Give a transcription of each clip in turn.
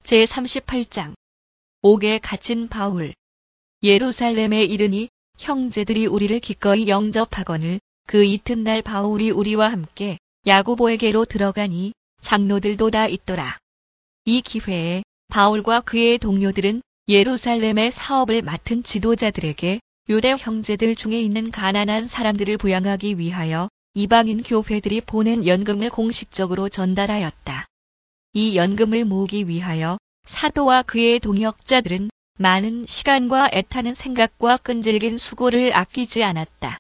제38장 옥에 갇힌 바울. 예루살렘에 이르니 형제들이 우리를 기꺼이 영접하거늘 그 이튿날 바울이 우리와 함께 야고보에게로 들어가니 장로들도 다 있더라. 이 기회에 바울과 그의 동료들은 예루살렘의 사업을 맡은 지도자들에게 유대 형제들 중에 있는 가난한 사람들을 부양하기 위하여 이방인 교회들이 보낸 연금을 공식적으로 전달하였다. 이 연금을 모으기 위하여 사도와 그의 동역자들은 많은 시간과 애타는 생각과 끈질긴 수고를 아끼지 않았다.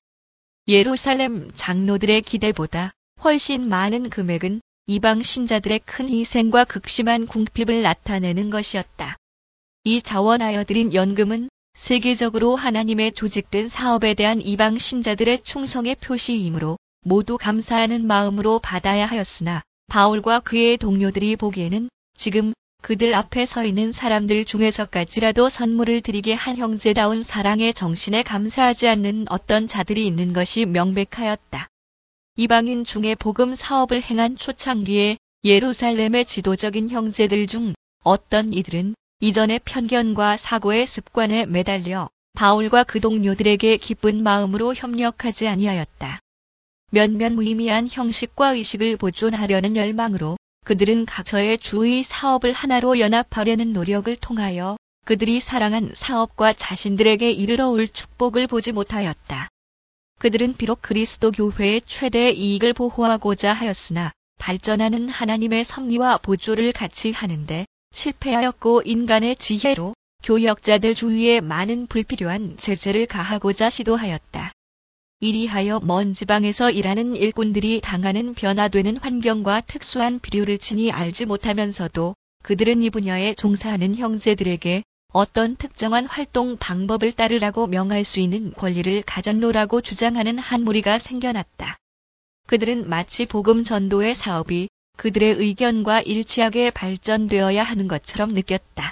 예루살렘 장로들의 기대보다 훨씬 많은 금액은 이방 신자들의 큰 희생과 극심한 궁핍을 나타내는 것이었다. 이 자원하여 드린 연금은 세계적으로 하나님의 조직된 사업에 대한 이방 신자들의 충성의 표시이므로 모두 감사하는 마음으로 받아야 하였으나 바울과 그의 동료들이 보기에는 지금 그들 앞에 서 있는 사람들 중에서까지라도 선물을 드리게 한 형제다운 사랑의 정신에 감사하지 않는 어떤 자들이 있는 것이 명백하였다. 이방인 중에 복음 사업을 행한 초창기에 예루살렘의 지도적인 형제들 중 어떤 이들은 이전의 편견과 사고의 습관에 매달려 바울과 그 동료들에게 기쁜 마음으로 협력하지 아니하였다. 몇몇 무의미한 형식과 의식을 보존하려는 열망으로 그들은 각처의 주의 사업을 하나로 연합하려는 노력을 통하여 그들이 사랑한 사업과 자신들에게 이르러 올 축복을 보지 못하였다. 그들은 비록 그리스도 교회의 최대 이익을 보호하고자 하였으나 발전하는 하나님의 섭리와 보조를 같이 하는데 실패하였고 인간의 지혜로 교역자들 주위에 많은 불필요한 제재를 가하고자 시도하였다. 이리하여 먼 지방에서 일하는 일꾼들이 당하는 변화되는 환경과 특수한 필요를 친히 알지 못하면서도 그들은 이 분야에 종사하는 형제들에게 어떤 특정한 활동 방법을 따르라고 명할 수 있는 권리를 가졌노라고 주장하는 한 무리가 생겨났다. 그들은 마치 복음 전도의 사업이 그들의 의견과 일치하게 발전되어야 하는 것처럼 느꼈다.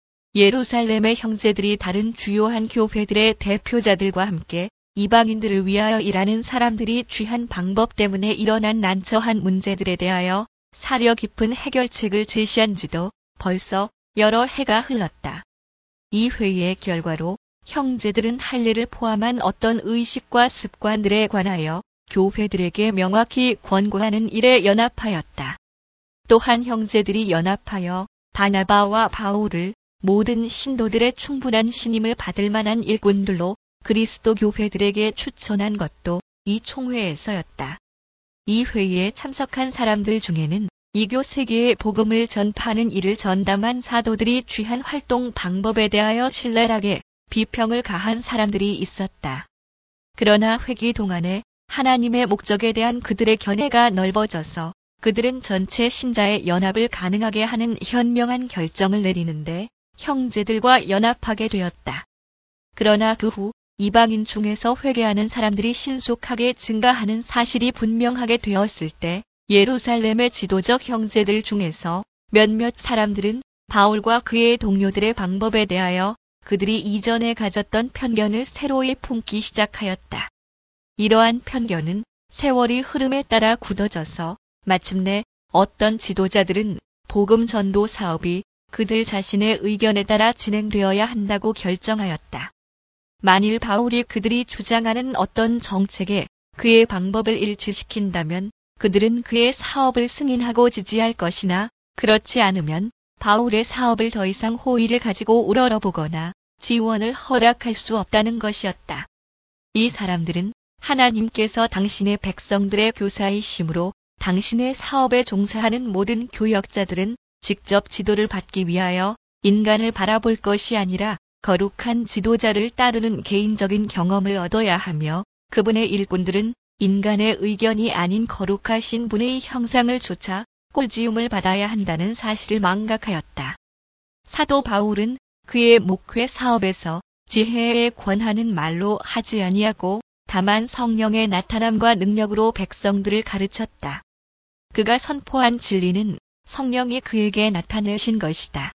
예루살렘의 형제들이 다른 주요한 교회들의 대표자들과 함께 이방인들을 위하여 일하는 사람들이 취한 방법 때문에 일어난 난처한 문제들에 대하여 사려 깊은 해결책을 제시한 지도 벌써 여러 해가 흘렀다. 이 회의의 결과로 형제들은 할례를 포함한 어떤 의식과 습관들에 관하여 교회들에게 명확히 권고하는 일에 연합하였다. 또한 형제들이 연합하여 바나바와 바울을 모든 신도들의 충분한 신임을 받을 만한 일꾼들로 그리스도 교회들에게 추천한 것도 이 총회에서였다. 이 회의에 참석한 사람들 중에는 이교 세계에 복음을 전파하는 일을 전담한 사도들이 취한 활동 방법에 대하여 신랄하게 비평을 가한 사람들이 있었다. 그러나 회기 동안에 하나님의 목적에 대한 그들의 견해가 넓어져서 그들은 전체 신자의 연합을 가능하게 하는 현명한 결정을 내리는데 형제들과 연합하게 되었다. 그러나 그 후 이방인 중에서 회개하는 사람들이 신속하게 증가하는 사실이 분명하게 되었을 때 예루살렘의 지도적 형제들 중에서 몇몇 사람들은 바울과 그의 동료들의 방법에 대하여 그들이 이전에 가졌던 편견을 새로이 품기 시작하였다. 이러한 편견은 세월이 흐름에 따라 굳어져서 마침내 어떤 지도자들은 복음 전도 사업이 그들 자신의 의견에 따라 진행되어야 한다고 결정하였다. 만일 바울이 그들이 주장하는 어떤 정책에 그의 방법을 일치시킨다면 그들은 그의 사업을 승인하고 지지할 것이나 그렇지 않으면 바울의 사업을 더 이상 호의를 가지고 우러러보거나 지원을 허락할 수 없다는 것이었다. 이 사람들은 하나님께서 당신의 백성들의 교사이심으로 당신의 사업에 종사하는 모든 교역자들은 직접 지도를 받기 위하여 인간을 바라볼 것이 아니라 거룩한 지도자를 따르는 개인적인 경험을 얻어야 하며 그분의 일꾼들은 인간의 의견이 아닌 거룩하신 분의 형상을 좇아 꼴지움을 받아야 한다는 사실을 망각하였다. 사도 바울은 그의 목회 사업에서 지혜에 권하는 말로 하지 아니하고 다만 성령의 나타남과 능력으로 백성들을 가르쳤다. 그가 선포한 진리는 성령이 그에게 나타내신 것이다.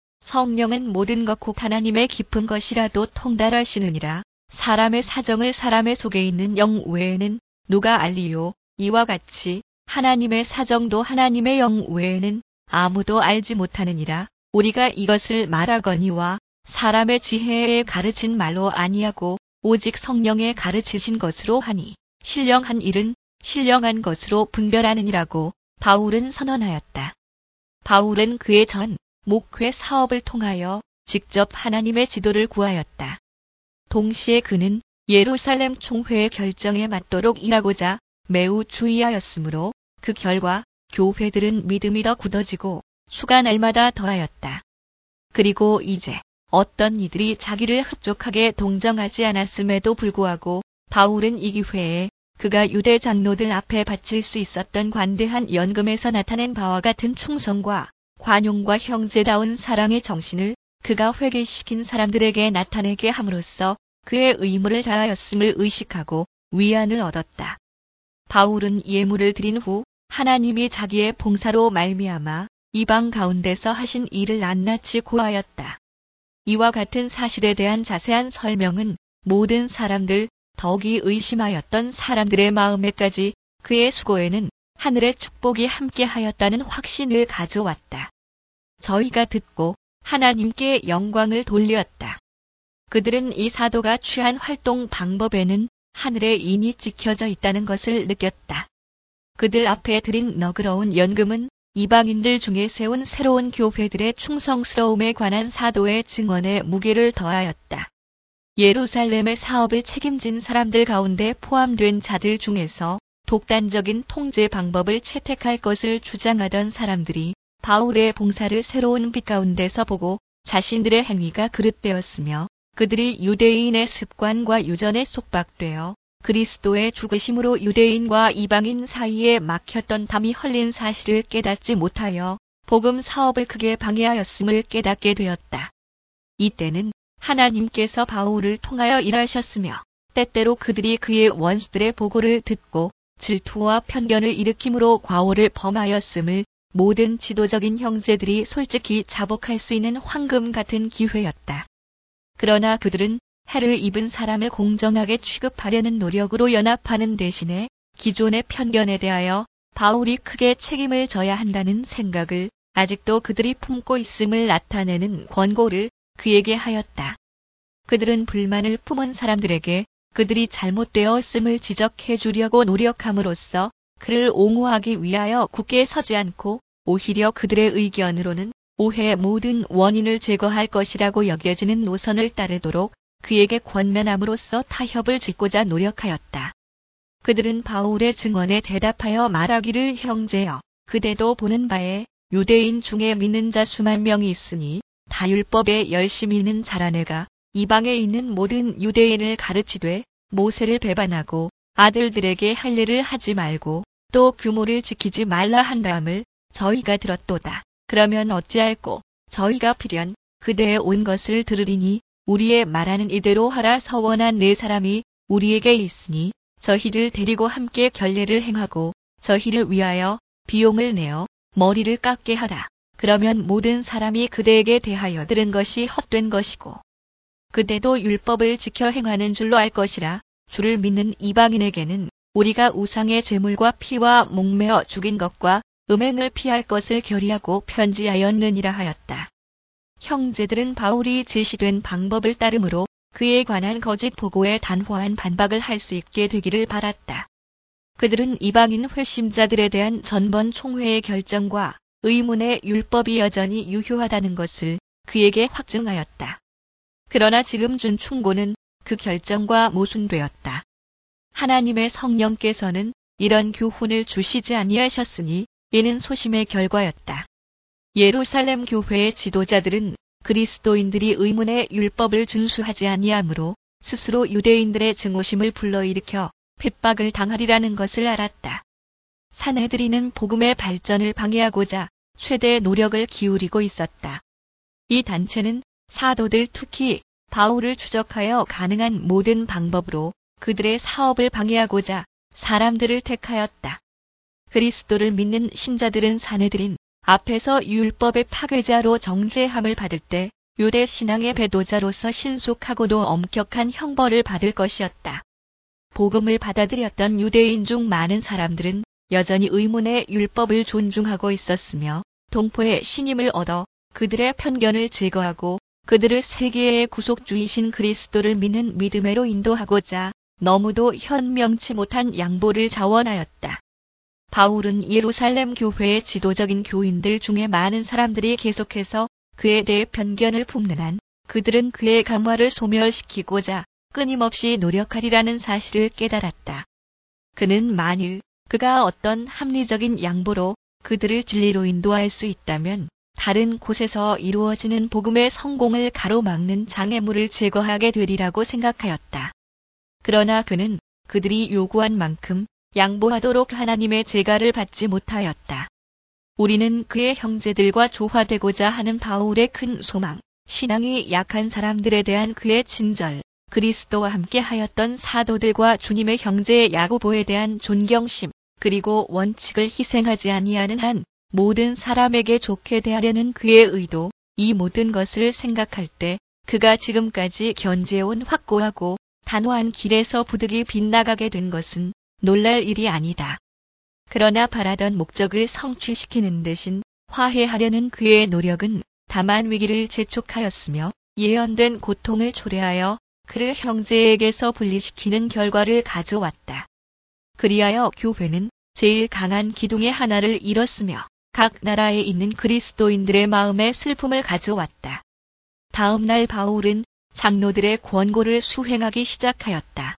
성령은 모든 것 곧 하나님의 깊은 것이라도 통달하시느니라. 사람의 사정을 사람의 속에 있는 영 외에는 누가 알리요? 이와 같이 하나님의 사정도 하나님의 영 외에는 아무도 알지 못하느니라. 우리가 이것을 말하거니와 사람의 지혜에 가르친 말로 아니하고 오직 성령에 가르치신 것으로 하니 신령한 일은 신령한 것으로 분별하느니라고 바울은 선언하였다. 바울은 그의 전 목회 사업을 통하여 직접 하나님의 지도를 구하였다. 동시에 그는 예루살렘 총회의 결정에 맞도록 일하고자 매우 주의하였으므로 그 결과 교회들은 믿음이 더 굳어지고 수가 날마다 더하였다. 그리고 이제 어떤 이들이 자기를 흡족하게 동정하지 않았음에도 불구하고 바울은 이 기회에 그가 유대 장로들 앞에 바칠 수 있었던 관대한 연금에서 나타낸 바와 같은 충성과 관용과 형제다운 사랑의 정신을 그가 회개시킨 사람들에게 나타내게 함으로써 그의 의무를 다하였음을 의식하고 위안을 얻었다. 바울은 예물을 드린 후 하나님이 자기의 봉사로 말미암아 이방 가운데서 하신 일을 낱낱이 고하였다. 이와 같은 사실에 대한 자세한 설명은 모든 사람들, 더욱이 의심하였던 사람들의 마음에까지 그의 수고에는 하늘의 축복이 함께하였다는 확신을 가져왔다. 저희가 듣고 하나님께 영광을 돌렸다. 그들은 이 사도가 취한 활동 방법에는 하늘의 인이 찍혀져 있다는 것을 느꼈다. 그들 앞에 드린 너그러운 연금은 이방인들 중에 세운 새로운 교회들의 충성스러움에 관한 사도의 증언에 무게를 더하였다. 예루살렘의 사업을 책임진 사람들 가운데 포함된 자들 중에서 독단적인 통제 방법을 채택할 것을 주장하던 사람들이 바울의 봉사를 새로운 빛 가운데서 보고 자신들의 행위가 그릇되었으며 그들이 유대인의 습관과 유전에 속박되어 그리스도의 죽으심으로 유대인과 이방인 사이에 막혔던 담이 헐린 사실을 깨닫지 못하여 복음 사업을 크게 방해하였음을 깨닫게 되었다. 이때는 하나님께서 바울을 통하여 일하셨으며 때때로 그들이 그의 원수들의 보고를 듣고 질투와 편견을 일으킴으로 과오를 범하였음을 모든 지도적인 형제들이 솔직히 자복할 수 있는 황금 같은 기회였다. 그러나 그들은 해를 입은 사람을 공정하게 취급하려는 노력으로 연합하는 대신에 기존의 편견에 대하여 바울이 크게 책임을 져야 한다는 생각을 아직도 그들이 품고 있음을 나타내는 권고를 그에게 하였다. 그들은 불만을 품은 사람들에게 그들이 잘못되었음을 지적해 주려고 노력함으로써 그를 옹호하기 위하여 굳게 서지 않고 오히려 그들의 의견으로는 오해의 모든 원인을 제거할 것이라고 여겨지는 노선을 따르도록 그에게 권면함으로써 타협을 짓고자 노력하였다. 그들은 바울의 증언에 대답하여 말하기를 형제여, 그대도 보는 바에 유대인 중에 믿는 자 수만 명이 있으니 다 율법에 열심히 있는 자라내가 이방에 있는 모든 유대인을 가르치되 모세를 배반하고 아들들에게 할례를 하지 말고 또 규모를 지키지 말라 한다함을 저희가 들었도다. 그러면 어찌할꼬 저희가 필연 그대의 온 것을 들으리니 우리의 말하는 이대로 하라. 서원한 네 사람이 우리에게 있으니 저희를 데리고 함께 결례를 행하고 저희를 위하여 비용을 내어 머리를 깎게 하라. 그러면 모든 사람이 그대에게 대하여 들은 것이 헛된 것이고 그대도 율법을 지켜 행하는 줄로 알 것이라. 주를 믿는 이방인에게는 우리가 우상의 제물과 피와 목매어 죽인 것과 음행을 피할 것을 결의하고 편지하였느니라 하였다. 형제들은 바울이 제시된 방법을 따름으로 그에 관한 거짓 보고에 단호한 반박을 할 수 있게 되기를 바랐다. 그들은 이방인 회심자들에 대한 전번 총회의 결정과 의문의 율법이 여전히 유효하다는 것을 그에게 확증하였다. 그러나 지금 준 충고는 그 결정과 모순되었다. 하나님의 성령께서는 이런 교훈을 주시지 아니하셨으니 이는 소심의 결과였다. 예루살렘 교회의 지도자들은 그리스도인들이 의문의 율법을 준수하지 아니하므로 스스로 유대인들의 증오심을 불러일으켜 핍박을 당하리라는 것을 알았다. 사내들이는 복음의 발전을 방해하고자 최대 노력을 기울이고 있었다. 이 단체는 사도들 특히 바울을 추적하여 가능한 모든 방법으로 그들의 사업을 방해하고자 사람들을 택하였다. 그리스도를 믿는 신자들은 사내들인 앞에서 율법의 파괴자로 정죄함을 받을 때 유대 신앙의 배도자로서 신속하고도 엄격한 형벌을 받을 것이었다. 복음을 받아들였던 유대인 중 많은 사람들은 여전히 의문의 율법을 존중하고 있었으며 동포의 신임을 얻어 그들의 편견을 제거하고 그들을 세계의 구속주이신 그리스도를 믿는 믿음으로 인도하고자 너무도 현명치 못한 양보를 자원하였다. 바울은 예루살렘 교회의 지도적인 교인들 중에 많은 사람들이 계속해서 그에 대해 편견을 품는 한 그들은 그의 감화를 소멸시키고자 끊임없이 노력하리라는 사실을 깨달았다. 그는 만일 그가 어떤 합리적인 양보로 그들을 진리로 인도할 수 있다면 다른 곳에서 이루어지는 복음의 성공을 가로막는 장애물을 제거하게 되리라고 생각하였다. 그러나 그는 그들이 요구한 만큼 양보하도록 하나님의 제가를 받지 못하였다. 우리는 그의 형제들과 조화되고자 하는 바울의 큰 소망, 신앙이 약한 사람들에 대한 그의 친절, 그리스도와 함께 하였던 사도들과 주님의 형제 야고보에 대한 존경심, 그리고 원칙을 희생하지 아니하는 한 모든 사람에게 좋게 대하려는 그의 의도, 이 모든 것을 생각할 때 그가 지금까지 견지해온 확고하고 단호한 길에서 부득이 빗나가게 된 것은 놀랄 일이 아니다. 그러나 바라던 목적을 성취시키는 대신 화해하려는 그의 노력은 다만 위기를 재촉하였으며 예언된 고통을 초래하여 그를 형제에게서 분리시키는 결과를 가져왔다. 그리하여 교회는 제일 강한 기둥의 하나를 잃었으며 각 나라에 있는 그리스도인들의 마음에 슬픔을 가져왔다. 다음 날 바울은 장로들의 권고를 수행하기 시작하였다.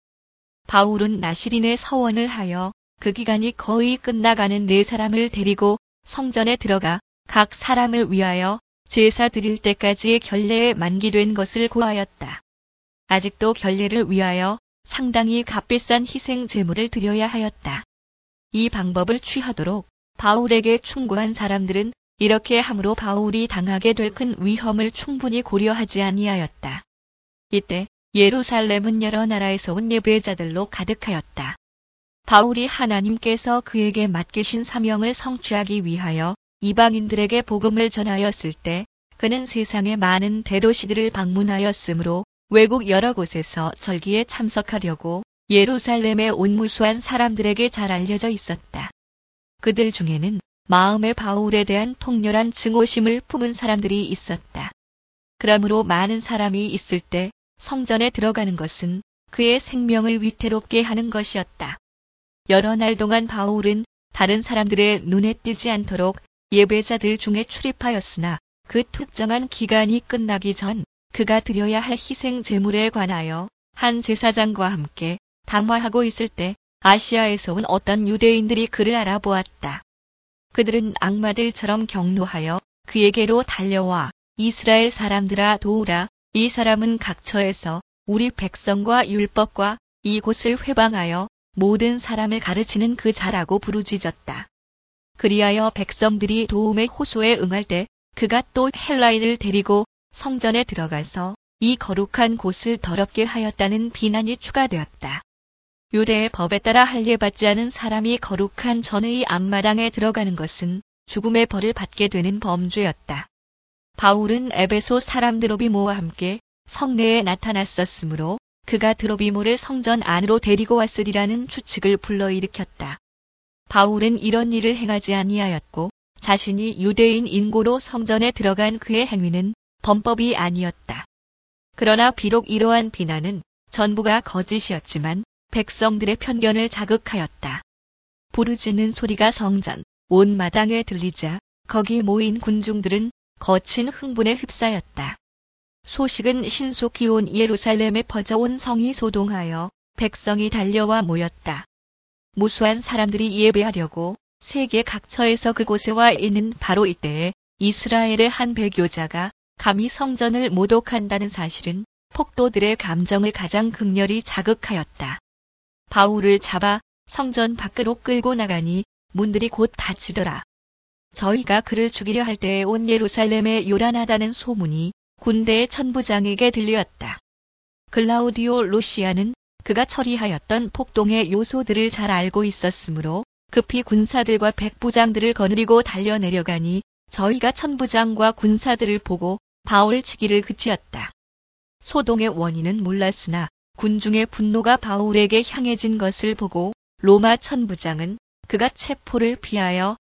바울은 나시린에 서원을 하여 그 기간이 거의 끝나가는 4사람을 데리고 성전에 들어가 각 사람을 위하여 제사 드릴 때까지의 결례에 만기된 것을 고하였다. 아직도 결례를 위하여 상당히 값비싼 희생 제물을 드려야 하였다. 이 방법을 취하도록 바울에게 충고한 사람들은 이렇게 함으로 바울이 당하게 될 큰 위험을 충분히 고려하지 아니하였다. 이때 예루살렘은 여러 나라에서 온 예배자들로 가득하였다. 바울이 하나님께서 그에게 맡기신 사명을 성취하기 위하여 이방인들에게 복음을 전하였을 때 그는 세상의 많은 대도시들을 방문하였으므로 외국 여러 곳에서 절기에 참석하려고 예루살렘에 온 무수한 사람들에게 잘 알려져 있었다. 그들 중에는 마음에 바울에 대한 통렬한 증오심을 품은 사람들이 있었다. 그러므로 많은 사람이 있을 때 성전에 들어가는 것은 그의 생명을 위태롭게 하는 것이었다. 여러 날 동안 바울은 다른 사람들의 눈에 띄지 않도록 예배자들 중에 출입하였으나 그 특정한 기간이 끝나기 전 그가 드려야 할 희생 제물에 관하여 한 제사장과 함께 담화하고 있을 때 아시아에서 온 어떤 유대인들이 그를 알아보았다. 그들은 악마들처럼 경노하여 그에게로 달려와 이스라엘 사람들아 도우라, 이 사람은 각처에서 우리 백성과 율법과 이곳을 회방하여 모든 사람을 가르치는 그 자라고 부르짖었다. 그리하여 백성들이 도움의 호소에 응할 때 그가 또 헬라인을 데리고 성전에 들어가서 이 거룩한 곳을 더럽게 하였다는 비난이 추가되었다. 유대의 법에 따라 할례받지 않은 사람이 거룩한 전의 앞마당에 들어가는 것은 죽음의 벌을 받게 되는 범죄였다. 바울은 에베소 사람 드로비모와 함께 성내에 나타났었으므로 그가 드로비모를 성전 안으로 데리고 왔으리라는 추측을 불러일으켰다. 바울은 이런 일을 행하지 아니하였고 자신이 유대인 인고로 성전에 들어간 그의 행위는 범법이 아니었다. 그러나 비록 이러한 비난은 전부가 거짓이었지만 백성들의 편견을 자극하였다. 부르짖는 소리가 성전 온 마당에 들리자 거기 모인 군중들은 거친 흥분에 휩싸였다. 소식은 신속히 온 예루살렘에 퍼져온 성이 소동하여 백성이 달려와 모였다. 무수한 사람들이 예배하려고 세계 각처에서 그곳에 와 있는 바로 이때에 이스라엘의 한 배교자가 감히 성전을 모독한다는 사실은 폭도들의 감정을 가장 극렬히 자극하였다. 바울을 잡아 성전 밖으로 끌고 나가니 문들이 곧 닫히더라. 저희가 그를 죽이려 할 때에 온 예루살렘에 요란하다는 소문이 군대의 천부장에게 들렸다. 글라우디오 루시아는 그가 처리하였던 폭동의 요소들을 잘 알고 있었으므로 급히 군사들과 백부장들을 거느리고 달려내려가니 저희가 천부장과 군사들을 보고 바울 치기를 그치었다. 소동의 원인은 몰랐으나 군중의 분노가 바울에게 향해진 것을 보고 로마 천부장은 그가 체포를 피하여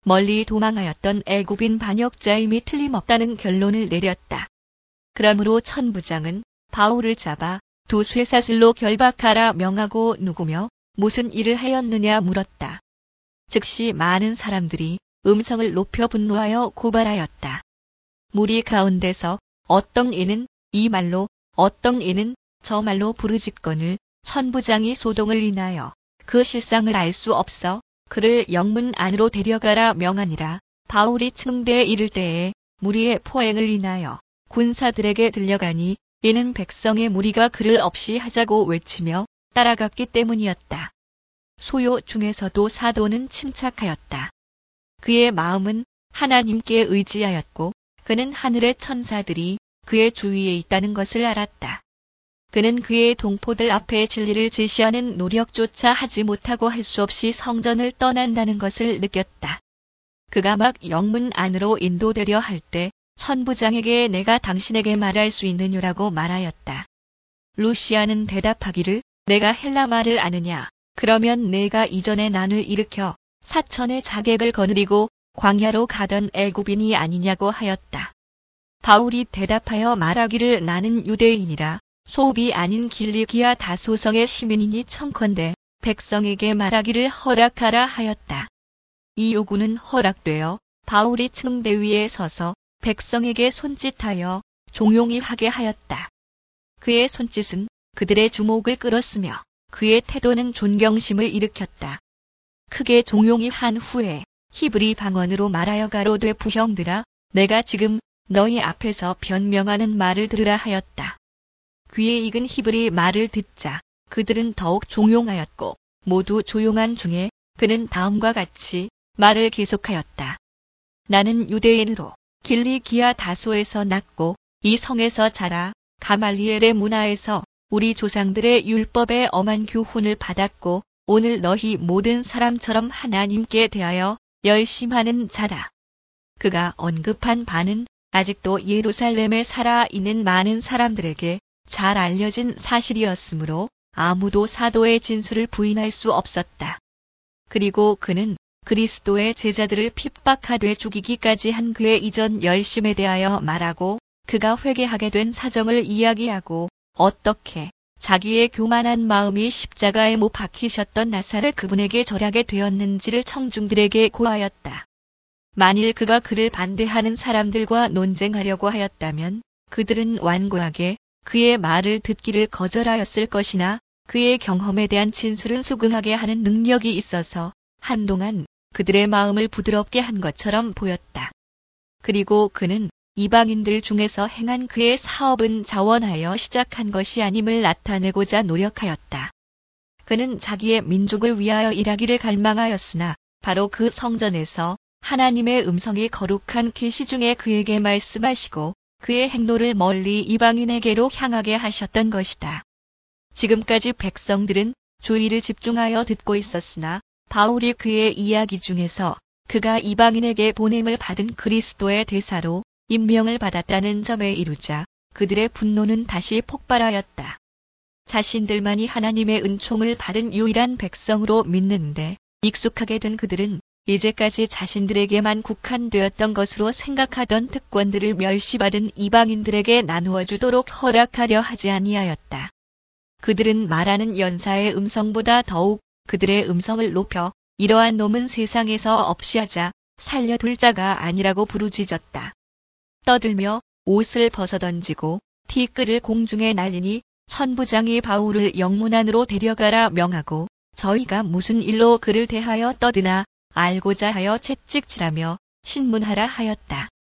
멀리 도망하였던 애굽인 반역자임이 틀림없다는 결론을 내렸다. 그러므로 천부장은 바울을 잡아 두 쇠사슬로 결박하라 명하고 누구며 무슨 일을 하였느냐 물었다. 즉시 많은 사람들이 음성을 높여 분노하여 고발하였다. 무리 가운데서 어떤 이는 이 말로 어떤 이는 저 말로 부르짖거늘 천부장이 소동을 인하여 그 실상을 알 수 없어 그를 영문 안으로 데려가라 명하니라. 바울이 층대에 이를 때에 무리의 포행을 인하여 군사들에게 들려가니 이는 백성의 무리가 그를 없이 하자고 외치며 따라갔기 때문이었다. 소요 중에서도 사도는 침착하였다. 그의 마음은 하나님께 의지하였고 그는 하늘의 천사들이 그의 주위에 있다는 것을 알았다. 그는 그의 동포들 앞에 진리를 제시하는 노력조차 하지 못하고 할 수 없이 성전을 떠난다는 것을 느꼈다. 그가 막 영문 안으로 인도되려 할 때 천부장에게 내가 당신에게 말할 수 있느냐라고 말하였다. 루시아는 대답하기를 내가 헬라 말을 아느냐. 그러면 내가 이전에 난을 일으켜 사천의 자객을 거느리고 광야로 가던 애굽인이 아니냐고 하였다. 바울이 대답하여 말하기를 나는 유대인이라 소비 아닌 길리기아 다소성의 시민이니 청컨대 백성에게 말하기를 허락하라 하였다. 이 요구는 허락되어 바울이 층대 위에 서서 백성에게 손짓하여 종용이 하게 하였다. 그의 손짓은 그들의 주목을 끌었으며 그의 태도는 존경심을 일으켰다. 크게 종용이 한 후에 히브리 방언으로 말하여 가로되 부형들아 내가 지금 너희 앞에서 변명하는 말을 들으라 하였다. 귀에 익은 히브리 말을 듣자 그들은 더욱 종용하였고 모두 조용한 중에 그는 다음과 같이 말을 계속하였다. 나는 유대인으로 길리기아 다소에서 났고 이 성에서 자라 가말리엘의 문화에서 우리 조상들의 율법에 엄한 교훈을 받았고 오늘 너희 모든 사람처럼 하나님께 대하여 열심하는 자다. 그가 언급한 바는 아직도 예루살렘에 살아 있는 많은 사람들에게 잘 알려진 사실이었으므로 아무도 사도의 진술을 부인할 수 없었다. 그리고 그는 그리스도의 제자들을 핍박하되 죽이기까지 한 그의 이전 열심에 대하여 말하고 그가 회개하게 된 사정을 이야기하고 어떻게 자기의 교만한 마음이 십자가에 못 박히셨던 나사렛 그분에게 절하게 되었는지를 청중들에게 고하였다. 만일 그가 그를 반대하는 사람들과 논쟁하려고 하였다면 그들은 완고하게 그의 말을 듣기를 거절하였을 것이나 그의 경험에 대한 진술은 수긍하게 하는 능력이 있어서 한동안 그들의 마음을 부드럽게 한 것처럼 보였다. 그리고 그는 이방인들 중에서 행한 그의 사업은 자원하여 시작한 것이 아님을 나타내고자 노력하였다. 그는 자기의 민족을 위하여 일하기를 갈망하였으나 바로 그 성전에서 하나님의 음성이 거룩한 계시 중에 그에게 말씀하시고 그의 행로를 멀리 이방인에게로 향하게 하셨던 것이다. 지금까지 백성들은 주의를 집중하여 듣고 있었으나 바울이 그의 이야기 중에서 그가 이방인에게 보냄을 받은 그리스도의 대사로 임명을 받았다는 점에 이르자 그들의 분노는 다시 폭발하였다. 자신들만이 하나님의 은총을 받은 유일한 백성으로 믿는데 익숙하게 된 그들은 이제까지 자신들에게만 국한되었던 것으로 생각하던 특권들을 멸시받은 이방인들에게 나누어 주도록 허락하려 하지 아니하였다. 그들은 말하는 연사의 음성보다 더욱 그들의 음성을 높여 이러한 놈은 세상에서 없이 하자 살려둘 자가 아니라고 부르짖었다. 떠들며 옷을 벗어던지고 티끌을 공중에 날리니 천부장이 바울을 영문 안으로 데려가라 명하고 저희가 무슨 일로 그를 대하여 떠드나 알고자 하여 채찍질하며 신문하라 하였다.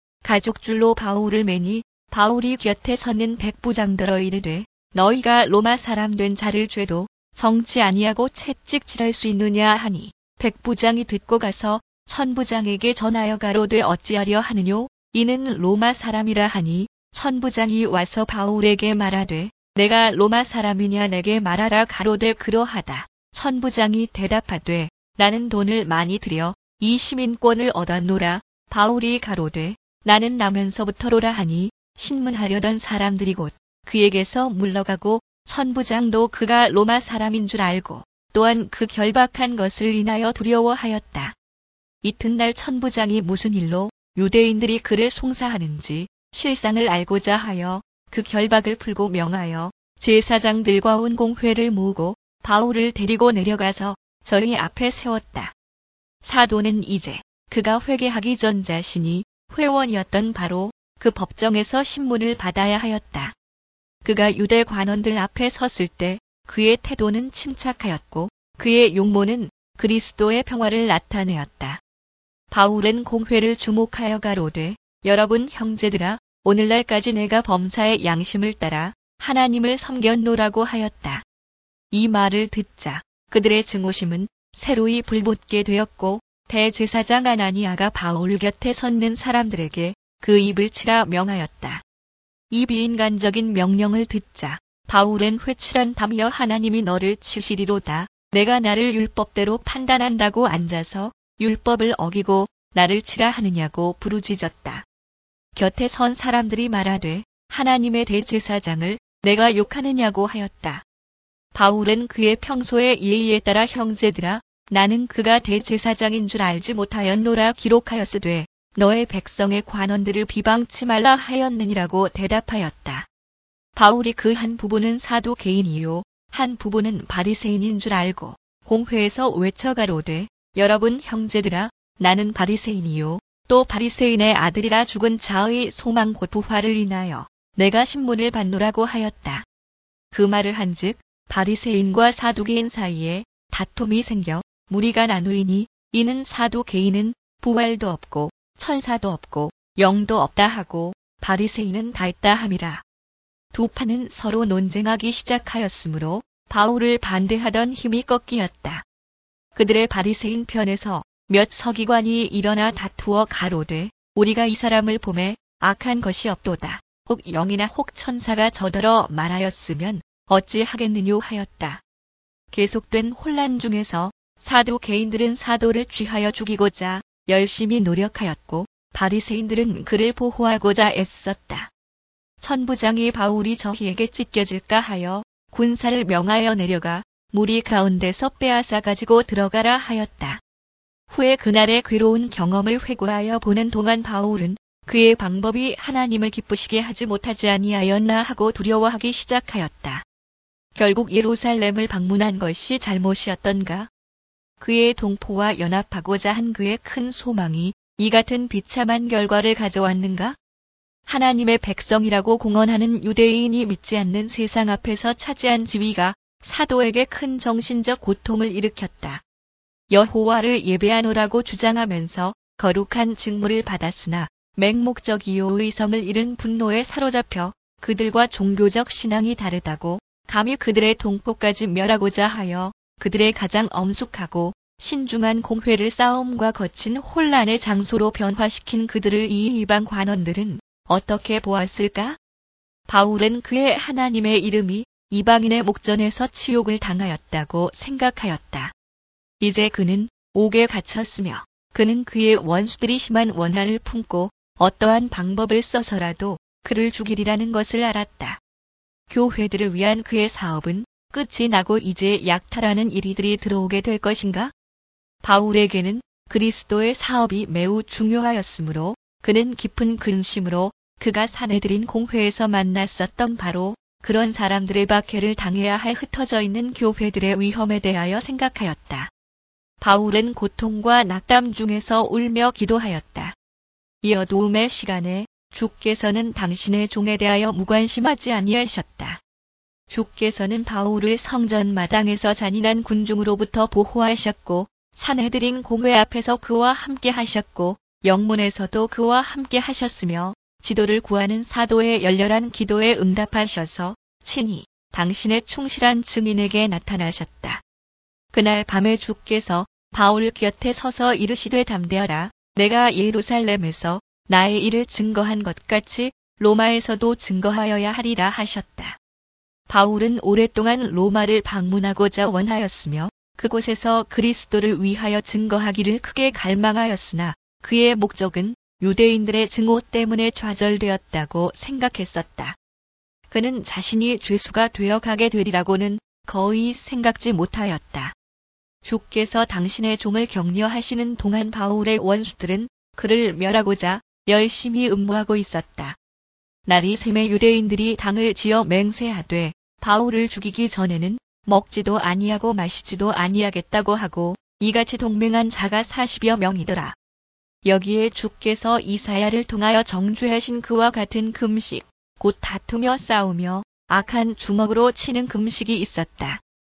가죽줄로 바울을 매니 바울이 곁에 서는 백부장들어 이르되 너희가 로마 사람 된 자를 죄도 정치 아니하고 채찍질할 수 있느냐 하니 백부장이 듣고 가서 천부장에게 전하여 가로되 어찌하려 하느뇨 이는 로마 사람이라 하니 천부장이 와서 바울에게 말하되 내가 로마 사람이냐 내게 말하라 가로되 그러하다. 천부장이 대답하되 나는 돈을 많이 들여 이 시민권을 얻었노라. 바울이 가로되 나는 나면서부터로라 하니 신문하려던 사람들이 곧 그에게서 물러가고 천부장도 그가 로마 사람인 줄 알고 또한 그 결박한 것을 인하여 두려워하였다. 이튿날 천부장이 무슨 일로 유대인들이 그를 송사하는지 실상을 알고자 하여 그 결박을 풀고 명하여 제사장들과 온 공회를 모으고 바울을 데리고 내려가서 저희 앞에 세웠다. 사도는 이제 그가 회개하기 전 자신이 회원이었던 바로 그 법정에서 신문을 받아야 하였다. 그가 유대 관원들 앞에 섰을 때 그의 태도는 침착하였고 그의 용모는 그리스도의 평화를 나타내었다. 바울은 공회를 주목하여 가로되 여러분 형제들아 오늘날까지 내가 범사의 양심을 따라 하나님을 섬겼노라고 하였다. 이 말을 듣자 그들의 증오심은 새로이 불붙게 되었고 대제사장 아나니아가 바울 곁에 섰는 사람들에게 그 입을 치라 명하였다. 이 비인간적인 명령을 듣자 바울은 회칠한다며 하나님이 너를 치시리로다. 내가 나를 율법대로 판단한다고 앉아서 율법을 어기고 나를 치라 하느냐고 부르짖었다. 곁에 선 사람들이 말하되 하나님의 대제사장을 내가 욕하느냐고 하였다. 바울은 그의 평소의 예의에 따라 형제들아 나는 그가 대제사장인 줄 알지 못하였노라 기록하였으되 너의 백성의 관원들을 비방치 말라 하였느니라고 대답하였다. 바울이 그 한 부분은 사두개인이요 한 부분은 바리새인인 줄 알고 공회에서 외쳐가로되 여러분 형제들아 나는 바리새인이요 또 바리새인의 아들이라 죽은 자의 소망 곧 부활을 인하여 내가 신문을 받노라고 하였다. 그 말을 한즉 바리새인과 사두개인 사이에 다툼이 생겨 무리가 나누이니 이는 사두개인은 부활도 없고 천사도 없고 영도 없다 하고 바리새인은 다 있다 함이라. 두 파는 서로 논쟁하기 시작하였으므로 바울을 반대하던 힘이 꺾이었다. 그들의 바리새인 편에서 몇 서기관이 일어나 다투어 가로되 우리가 이 사람을 보매 악한 것이 없도다. 혹 영이나 혹 천사가 저더러 말하였으면 어찌하겠느뇨 하였다. 계속된 혼란 중에서 사두개인들은 사도를 쥐하여 죽이고자 열심히 노력하였고 바리새인들은 그를 보호하고자 애썼다. 천부장이 바울이 저희에게 찢겨질까 하여 군사를 명하여 내려가 무리 가운데서 빼앗아 가지고 들어가라 하였다. 후에 그날의 괴로운 경험을 회고하여 보는 동안 바울은 그의 방법이 하나님을 기쁘시게 하지 못하지 아니하였나 하고 두려워하기 시작하였다. 결국 예루살렘을 방문한 것이 잘못이었던가? 그의 동포와 연합하고자 한 그의 큰 소망이 이 같은 비참한 결과를 가져왔는가? 하나님의 백성이라고 공언하는 유대인이 믿지 않는 세상 앞에서 차지한 지위가 사도에게 큰 정신적 고통을 일으켰다. 여호와를 예배하노라고 주장하면서 거룩한 직무를 받았으나 맹목적이요 의성을 잃은 분노에 사로잡혀 그들과 종교적 신앙이 다르다고 감히 그들의 동포까지 멸하고자 하여 그들의 가장 엄숙하고 신중한 공회를 싸움과 거친 혼란의 장소로 변화시킨 그들을 이 이방 관원들은 어떻게 보았을까? 바울은 그의 하나님의 이름이 이방인의 목전에서 치욕을 당하였다고 생각하였다. 이제 그는 옥에 갇혔으며 그는 그의 원수들이 심한 원한을 품고 어떠한 방법을 써서라도 그를 죽이리라는 것을 알았다. 교회들을 위한 그의 사업은 끝이 나고 이제 약탈하는 이리들이 들어오게 될 것인가? 바울에게는 그리스도의 사업이 매우 중요하였으므로 그는 깊은 근심으로 그가 사내들인 공회에서 만났었던 바로 그런 사람들의 박해를 당해야 할 흩어져 있는 교회들의 위험에 대하여 생각하였다. 바울은 고통과 낙담 중에서 울며 기도하였다. 이 어두움의 시간에 주께서는 당신의 종에 대하여 무관심하지 아니하셨다. 주께서는 바울을 성전 마당에서 잔인한 군중으로부터 보호하셨고 사내들인 공회 앞에서 그와 함께 하셨고 영문에서도 그와 함께 하셨으며 지도를 구하는 사도의 열렬한 기도에 응답하셔서 친히 당신의 충실한 증인에게 나타나셨다. 그날 밤에 주께서 바울 곁에 서서 이르시되 담대하라. 내가 예루살렘에서 나의 일을 증거한 것 같이 로마에서도 증거하여야 하리라 하셨다. 바울은 오랫동안 로마를 방문하고자 원하였으며 그곳에서 그리스도를 위하여 증거하기를 크게 갈망하였으나 그의 목적은 유대인들의 증오 때문에 좌절되었다고 생각했었다. 그는 자신이 죄수가 되어 가게 되리라고는 거의 생각지 못하였다. 주께서 당신의 종을 격려하시는 동안 바울의 원수들은 그를 멸하고자 열심히 음모하고 있었다. 날이 새매 유대인들이 당을 지어 맹세하되 바울을 죽이기 전에는 먹지도 아니하고 마시지도 아니하겠다고 하고 이같이 동맹한 자가 40여 명이더라. 여기에 주께서 이사야를 통하여 정죄하신 그와 같은 금식, 곧 다투며 싸우며 악한 주먹으로 치는 금식이 있었다.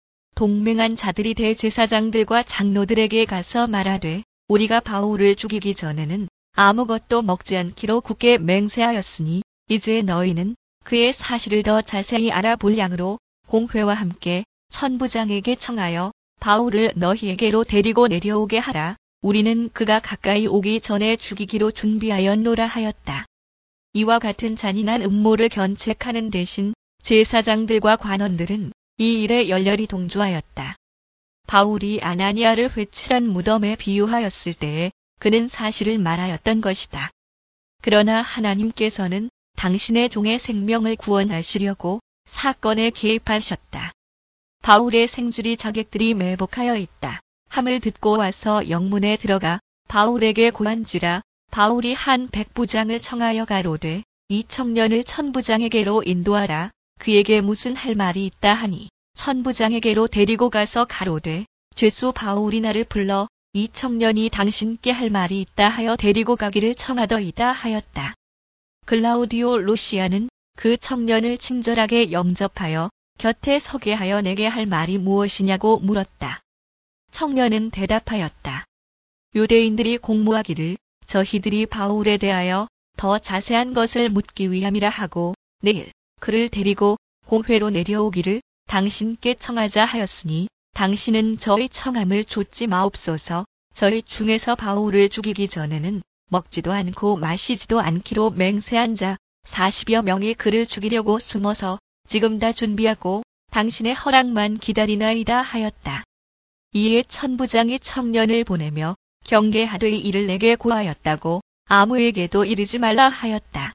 동맹한 자들이 대제사장들과 장로들에게 가서 말하되 우리가 바울을 죽이기 전에는 아무것도 먹지 않기로 굳게 맹세하였으니 이제 너희는 그의 사실을 더 자세히 알아볼 양으로 공회와 함께 천부장에게 청하여 바울을 너희에게로 데리고 내려오게 하라. 우리는 그가 가까이 오기 전에 죽이기로 준비하였노라 하였다. 이와 같은 잔인한 음모를 견책하는 대신 제사장들과 관원들은 이 일에 열렬히 동조하였다. 바울이 아나니아를 회칠한 무덤에 비유하였을 때에 그는 사실을 말하였던 것이다. 그러나 하나님께서는 당신의 종의 생명을 구원하시려고 사건에 개입하셨다. 바울의 생질이 자객들이 매복하여 있다 함을 듣고 와서 영문에 들어가 바울에게 고한지라. 바울이 한 백부장을 청하여 가로되 이 청년을 천부장에게로 인도하라. 그에게 무슨 할 말이 있다 하니 천부장에게로 데리고 가서 가로되 죄수 바울이 나를 불러 이 청년이 당신께 할 말이 있다 하여 데리고 가기를 청하더이다 하였다. 글라우디오 루시아는 그 청년을 친절하게 영접하여 곁에 서게 하여 내게 할 말이 무엇이냐고 물었다. 청년은 대답하였다. 유대인들이 공모하기를 저희들이 바울에 대하여 더 자세한 것을 묻기 위함이라 하고 내일 그를 데리고 공회로 내려오기를 당신께 청하자 하였으니 당신은 저희 청함을 좇지 마옵소서. 저희 중에서 바울을 죽이기 전에는 먹지도 않고 마시지도 않기로 맹세한 자 40여 명이 그를 죽이려고 숨어서 지금 다 준비하고 당신의 허락만 기다리나이다 하였다. 이에 천부장이 청년을 보내며 경계하되 이 일을 내게 고하였다고 아무에게도 이르지 말라 하였다.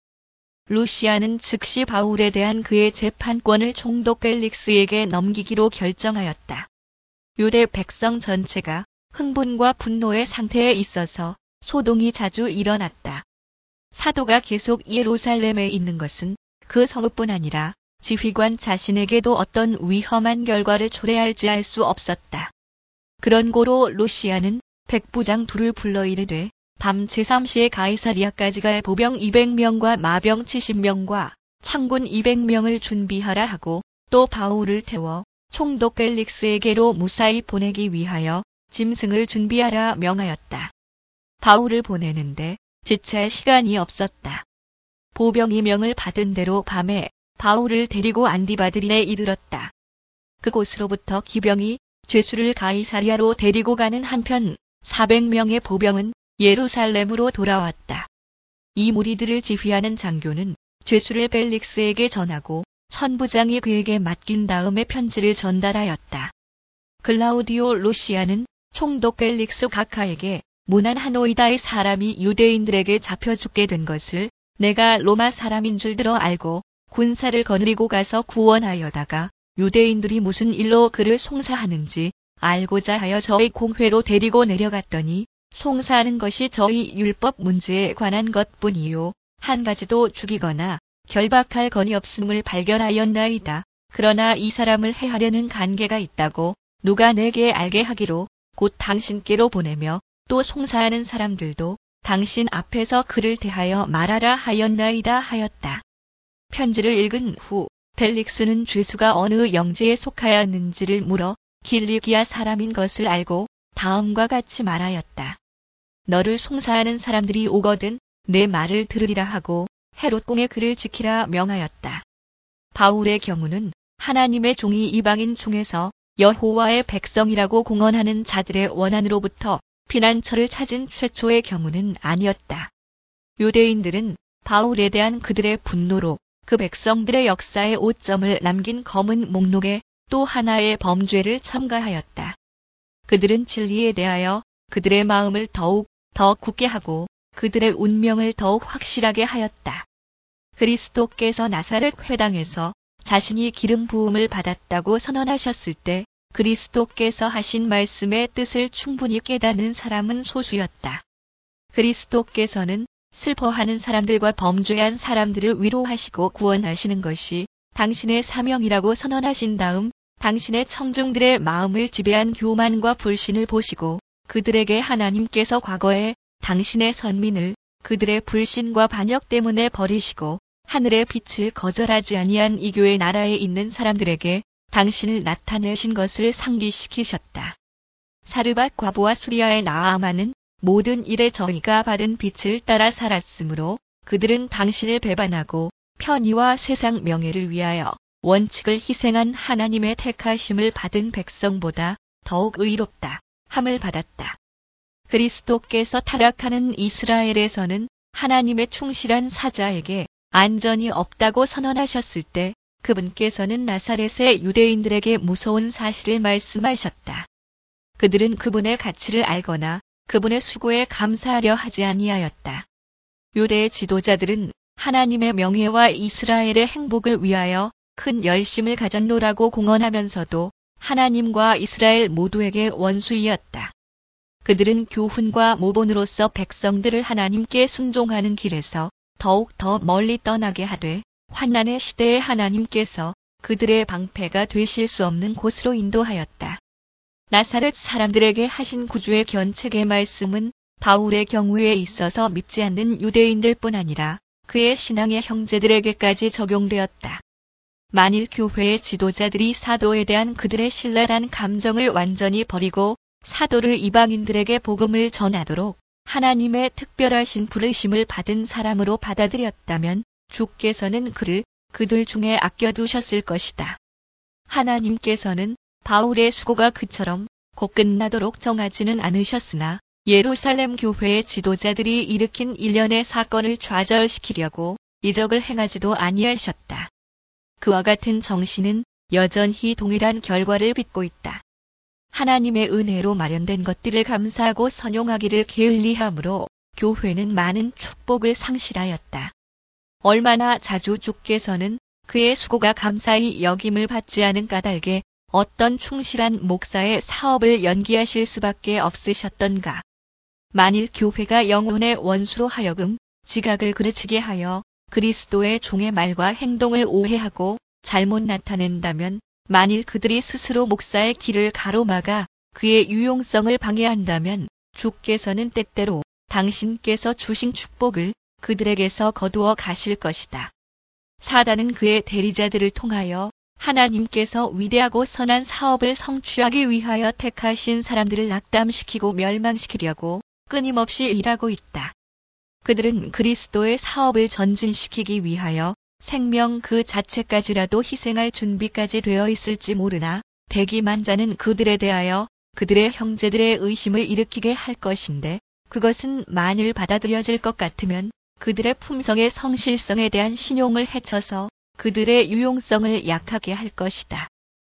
루시아는 즉시 바울에 대한 그의 재판권을 총독 벨릭스에게 넘기기로 결정하였다. 유대 백성 전체가 흥분과 분노의 상태에 있어서 소동이 자주 일어났다. 사도가 계속 예루살렘에 있는 것은 그 성읍뿐 아니라 지휘관 자신에게도 어떤 위험한 결과를 초래할지 알 수 없었다. 그런 고로 루시아는 백부장 둘을 불러 이르되 밤 제3시에 가이사리아까지 갈 보병 200명과 마병 70명과 창군 200명을 준비하라 하고 또 바울을 태워 총독 벨릭스에게로 무사히 보내기 위하여 짐승을 준비하라 명하였다. 바울을 보내는데 지체할 시간이 없었다. 보병 2명을 받은 대로 밤에 바울을 데리고 안디바드린에 이르렀다. 그곳으로부터 기병이 죄수를 가이사리아로 데리고 가는 한편 400명의 보병은 예루살렘으로 돌아왔다. 이 무리들을 지휘하는 장교는 죄수를 벨릭스에게 전하고 천부장이 그에게 맡긴 다음에 편지를 전달하였다. 글라우디오 루시아는 총독 벨릭스 각하에게 무난 하노이다의 사람이 유대인들에게 잡혀 죽게 된 것을 내가 로마 사람인 줄 들어 알고 군사를 거느리고 가서 구원하여다가 유대인들이 무슨 일로 그를 송사하는지 알고자 하여 저희 공회로 데리고 내려갔더니 송사하는 것이 저희 율법 문제에 관한 것뿐이요 한 가지도 죽이거나 결박할 건이 없음을 발견하였나이다. 그러나 이 사람을 해하려는 관계가 있다고 누가 내게 알게 하기로 곧 당신께로 보내며 또 송사하는 사람들도 당신 앞에서 그를 대하여 말하라 하였나이다 하였다. 편지를 읽은 후 벨릭스는 죄수가 어느 영지에 속하였는지를 물어 길리기아 사람인 것을 알고 다음과 같이 말하였다. 너를 송사하는 사람들이 오거든 내 말을 들으리라 하고 헤롯 공에 그를 지키라 명하였다. 바울의 경우는 하나님의 종이 이방인 중에서 여호와의 백성이라고 공언하는 자들의 원한으로부터 피난처를 찾은 최초의 경우는 아니었다. 유대인들은 바울에 대한 그들의 분노로 그 백성들의 역사에 오점을 남긴 검은 목록에 또 하나의 범죄를 첨가하였다. 그들은 진리에 대하여 그들의 마음을 더욱 더 굳게 하고 그들의 운명을 더욱 확실하게 하였다. 그리스도께서 나사렛 회당에서 자신이 기름 부음을 받았다고 선언하셨을 때 그리스도께서 하신 말씀의 뜻을 충분히 깨닫는 사람은 소수였다. 그리스도께서는 슬퍼하는 사람들과 범죄한 사람들을 위로하시고 구원하시는 것이 당신의 사명이라고 선언하신 다음 당신의 청중들의 마음을 지배한 교만과 불신을 보시고 그들에게 하나님께서 과거에 당신의 선민을 그들의 불신과 반역 때문에 버리시고 하늘의 빛을 거절하지 아니한 이 교회 나라에 있는 사람들에게 당신을 나타내신 것을 상기시키셨다. 사르밧 과부와 수리아의 나아만은 모든 일에 저희가 받은 빛을 따라 살았으므로 그들은 당신을 배반하고 편의와 세상 명예를 위하여 원칙을 희생한 하나님의 택하심을 받은 백성보다 더욱 의롭다 함을 받았다. 그리스도께서 타락하는 이스라엘에서는 하나님의 충실한 사자에게 안전이 없다고 선언하셨을 때 그분께서는 나사렛의 유대인들에게 무서운 사실을 말씀하셨다. 그들은 그분의 가치를 알거나 그분의 수고에 감사하려 하지 아니하였다. 유대의 지도자들은 하나님의 명예와 이스라엘의 행복을 위하여 큰 열심을 가졌노라고 공언하면서도 하나님과 이스라엘 모두에게 원수이었다. 그들은 교훈과 모본으로서 백성들을 하나님께 순종하는 길에서 더욱 더 멀리 떠나게 하되 환난의 시대에 하나님께서 그들의 방패가 되실 수 없는 곳으로 인도하였다. 나사렛 사람들에게 하신 구주의 견책의 말씀은 바울의 경우에 있어서 믿지 않는 유대인들뿐 아니라 그의 신앙의 형제들에게까지 적용되었다. 만일 교회의 지도자들이 사도에 대한 그들의 신랄한 감정을 완전히 버리고 사도를 이방인들에게 복음을 전하도록 하나님의 특별하신 부르심을 받은 사람으로 받아들였다면 주께서는 그를 그들 중에 아껴두셨을 것이다. 하나님께서는 바울의 수고가 그처럼 곧 끝나도록 정하지는 않으셨으나 예루살렘 교회의 지도자들이 일으킨 일련의 사건을 좌절시키려고 이적을 행하지도 아니하셨다. 그와 같은 정신은 여전히 동일한 결과를 빚고 있다. 하나님의 은혜로 마련된 것들을 감사하고 선용하기를 게을리함으로 교회는 많은 축복을 상실하였다. 얼마나 자주 주께서는 그의 수고가 감사히 여김을 받지 않은 까닭에 어떤 충실한 목사의 사업을 연기하실 수밖에 없으셨던가. 만일 교회가 영혼의 원수로 하여금 지각을 그르치게 하여 그리스도의 종의 말과 행동을 오해하고 잘못 나타낸다면 만일 그들이 스스로 목사의 길을 가로막아 그의 유용성을 방해한다면 주께서는 때때로 당신께서 주신 축복을 그들에게서 거두어 가실 것이다. 사단은 그의 대리자들을 통하여 하나님께서 위대하고 선한 사업을 성취하기 위하여 택하신 사람들을 낙담시키고 멸망시키려고 끊임없이 일하고 있다. 그들은 그리스도의 사업을 전진시키기 위하여 생명 그 자체까지라도 희생할 준비까지 되어 있을지 모르나 대기만자는 그들에 대하여 그들의 형제들의 의심을 일으키게 할 것인데 그것은 만일 받아들여질 것 같으면 그들의 품성의 성실성에 대한 신용을 해쳐서 그들의 유용성을 약하게 할 것이다.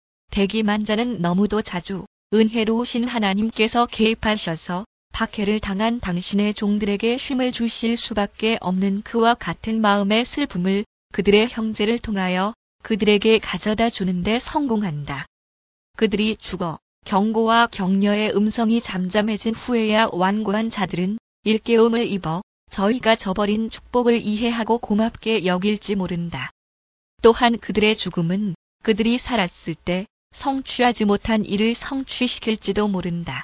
대기만자는 너무도 자주 은혜로우신 하나님께서 개입하셔서 박해를 당한 당신의 종들에게 쉼을 주실 수밖에 없는 그와 같은 마음의 슬픔을 그들의 형제를 통하여 그들에게 가져다 주는데 성공한다. 그들이 죽어 경고와 격려의 음성이 잠잠해진 후에야 완고한 자들은 일깨움을 입어 저희가 저버린 축복을 이해하고 고맙게 여길지 모른다. 또한 그들의 죽음은 그들이 살았을 때 성취하지 못한 일을 성취시킬지도 모른다.